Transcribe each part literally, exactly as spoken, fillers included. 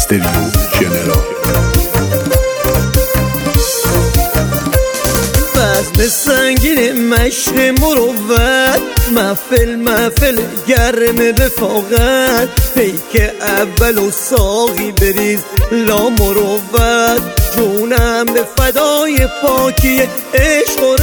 استریو جنرال. بزم سنگین مشق مروت، محفل محفل گرم رفاقت، پیک اول و ساقی بریز لا مروت، جونم به فدای پاکی عشق و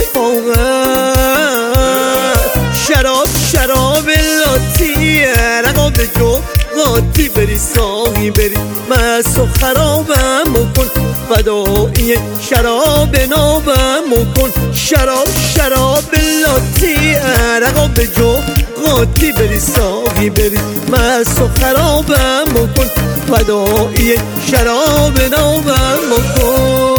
رفاقت. شراب شراب لاتی رقا به جو قاطی بری ساقی بری مست و خرابم بکن، فدایی شراب نابم بکن. شراب شراب لاتی رقا به جو قاطی بری ساقی بری مست و خرابم بکن، فدایی شراب نابم بکن.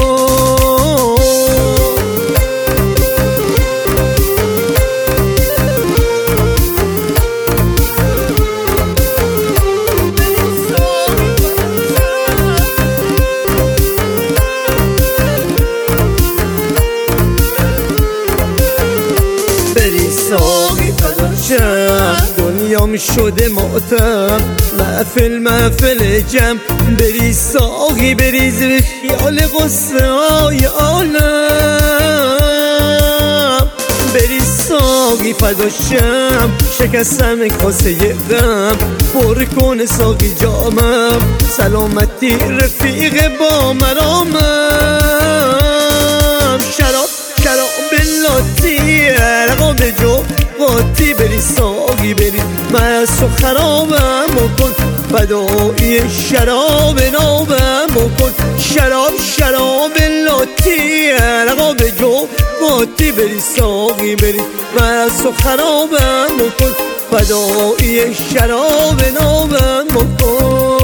ساقی فداشم دنیام شده ماتم، محفل محفل جمع بری ساقی بریز به خیال قصه های عالم. بری ساقی فداشم شکستم کاسه غم، پر کن ساقی جامم سلامتی رفیق با مرامم. شراب شراب لاتی رقا به جو قاطی بری ساقی بری مست و خرابم بکن، فدایی شراب نابم بکن. شراب شراب لاتی رقا به جو قاطی بری ساقی بری مست و خرابم بکن، فدایی شراب نابم بکن.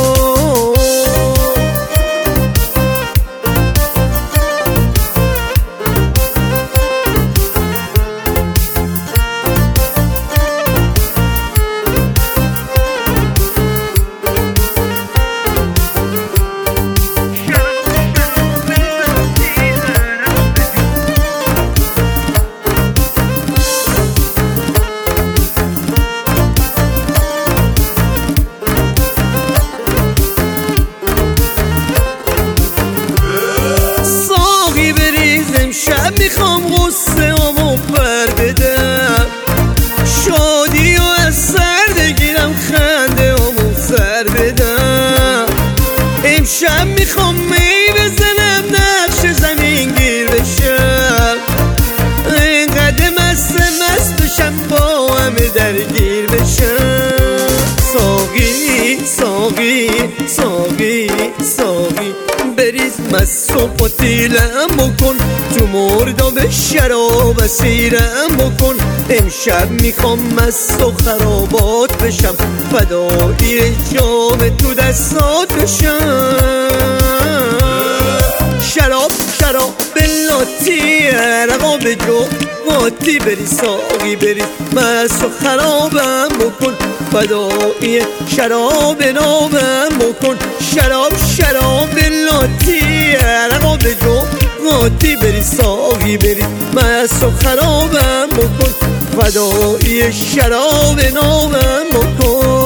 شب میخوام غصه امو بر بدم، شادی و از سر بگیرم خنده امو سر بدم. امشب میخوام می بزنم نقش زمین گیر بشم، اینقدر مست مست بشم با همه درگیر بشم. ساقی ساقی ساقی ساقی بریز مست و پتیلم بکن، تو مرداب شراب اسیرم بکن. امشب میخوام مست و خرابات بشم، فدایی جام تو دستات بشم. شراب شراب لاتی رقا به جو قاطی بری ساقی بری مست و خرابم بکن، فدایی شراب نابم بکن. شراب شراب لاتی رقا به جو قاطی بری ساقی بری مست و خرابم بکن، فدایی شراب نابم بکن.